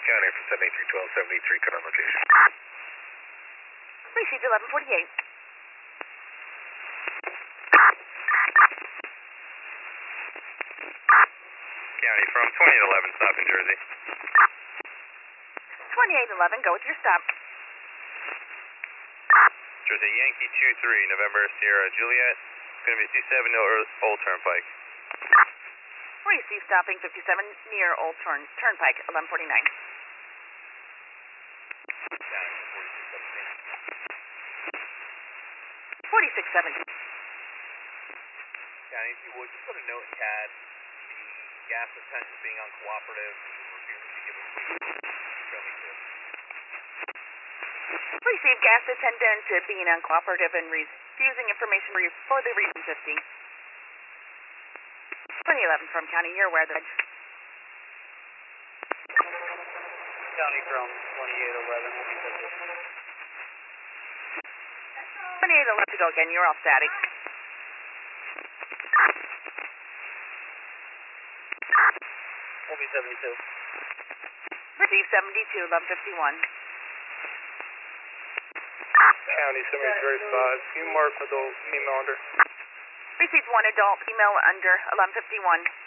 County for 783-1273, cut on location. Received 1148. County from 2811, stop in Jersey. 2811, go with your stop. Jersey Yankee 23, November Sierra Juliet. Going to be 27 near Old Turnpike. Receive stopping 57 near Old Turnpike, 1149. 4617. County, if you would, just put a note in CAD. The gas attendant being uncooperative and refusing to give us show me too. Receive gas attendant being uncooperative and refusing information for the reason 50. 2011 from County, you're aware that. County from 2811 will be subject. 2811 to go again, you're all static. Will be 72. Receive 72, 1151. County 735, can you mark adult female under? Received one adult female under 1151.